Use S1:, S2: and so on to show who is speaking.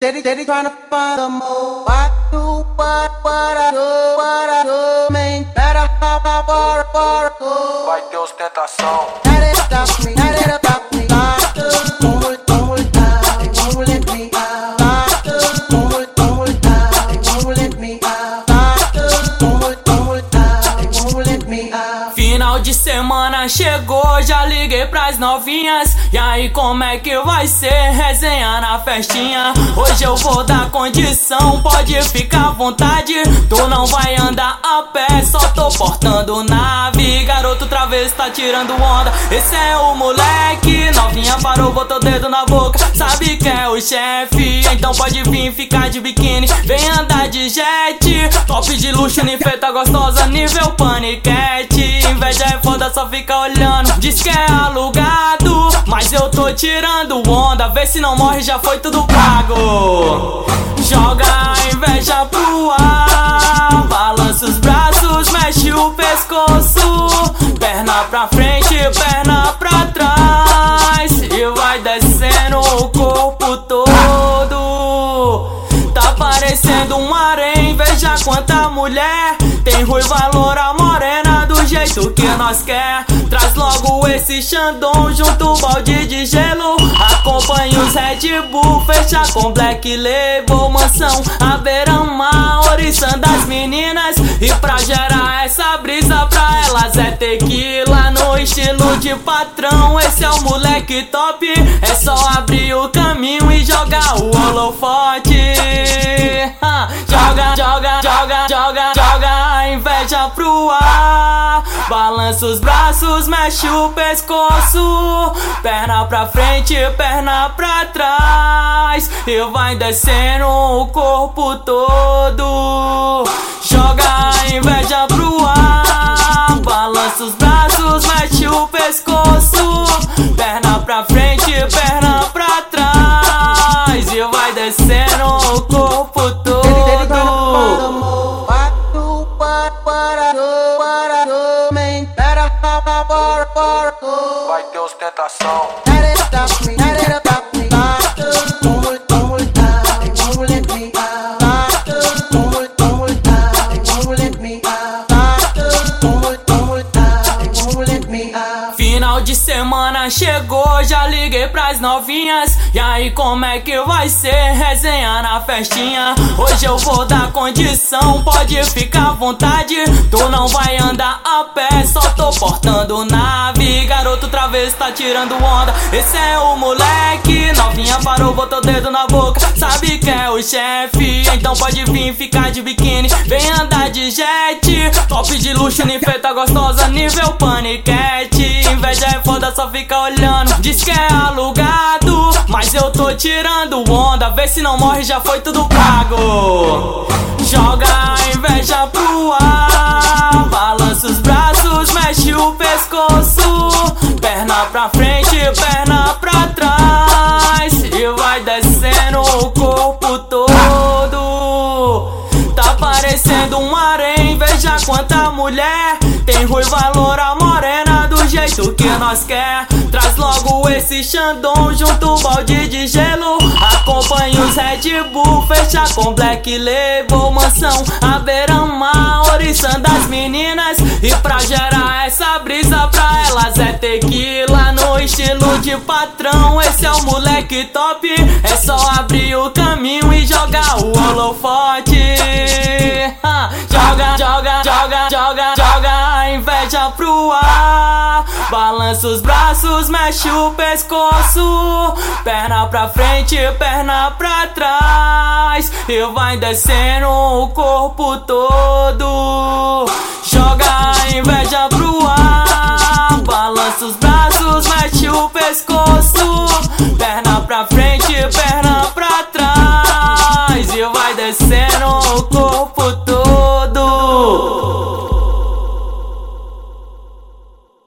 S1: Steady trying to find the more. I do what I do, man. Better hop far.
S2: Vai ter ostentação.
S1: That it about me. Don't hold out, they won't let me out. Don't hold out, they won't let me out. Don't hold out, they won't let me out.
S3: Final de semana chegou, já liguei pras novinhas. E aí como é que vai ser resenha na festinha? Hoje eu vou dar condição, pode ficar à vontade. Tu não vai andar a pé, só tô portando nave. Garoto travesso tá tirando onda, esse é o moleque. Novinha parou, botou o dedo na boca, sabe que é o chefe. Então pode vir ficar de biquíni, vem andar de jet. Top de luxo, ninfeta gostosa, nível paniquete. Inveja é foda, só fica olhando, diz que é alugado. Mas eu tô tirando onda, vê se não morre, já foi tudo pago. Joga a inveja pro ar, balança os braços, mexe o pescoço. Perna pra frente, perna pra trás, e vai descendo o corpo todo. Tá parecendo um harém, veja quanta mulher. Tem ruiva, loura, morena, do jeito que nós quer. Traz logo esse Xandão, junto o balde de gelo. Acompanha os Red Bull, fecha com Black Label. Mansão, a beira-mar, oriçã das meninas. E pra gerar essa brisa pra elas é tequila no estilo de patrão. Esse é o moleque top, é só abrir o caminho e jogar o holofote. Joga a inveja pro ar, balança os braços, mexe o pescoço. Perna pra frente, perna pra trás, e vai descendo o corpo todo. Joga a inveja pro ar, balança os braços, mexe o pescoço. Perna pra frente, perna pra trás, e vai descendo o corpo todo.
S2: Vai ter ostentação.
S1: That it about me. Don't hold out, they won't let me out. Don't hold out, they won't let me out. Don't hold out, they won't let me out.
S3: Final de semana chegou, já liguei pras novinhas. E aí como é que vai ser resenha na festinha? Hoje eu vou dar condição, pode ficar à vontade. Tu não vai andar a pé, só tô portando nave. Garoto travesso tá tirando onda, esse é o moleque. Novinha parou, botou o dedo na boca, sabe que é o chefe. Então pode vir ficar de biquíni, vem andar de jet. Top de luxo, ninfeta gostosa, nível paniquete. Inveja é foda, só fica olhando, diz que é alugado. Mas eu tô tirando onda, vê se não morre, já foi tudo pago. Joga a inveja pro ar, balança os braços, mexe o pescoço. Perna pra frente, perna pra trás, e vai descendo o corpo todo. Tá parecendo um harém, veja quanta mulher. Tem ruiva, loura, morena, do jeito que nós quer. Traz logo esse Xandão, junto o balde de gelo. Acompanha os Red Bull, fecha com Black Label. Mansão, a beira-mar, oriçã das meninas. E pra gerar essa brisa pra elas é tequila no estilo de patrão. Esse é o moleque top, é só abrir o caminho e jogar o holofote. Joga a inveja pro ar, balança os braços, mexe o pescoço. Perna pra frente, perna pra trás, e vai descendo o corpo todo. Joga a inveja pro ar, balança os braços, mexe o pescoço. Perna pra frente, perna pra trás.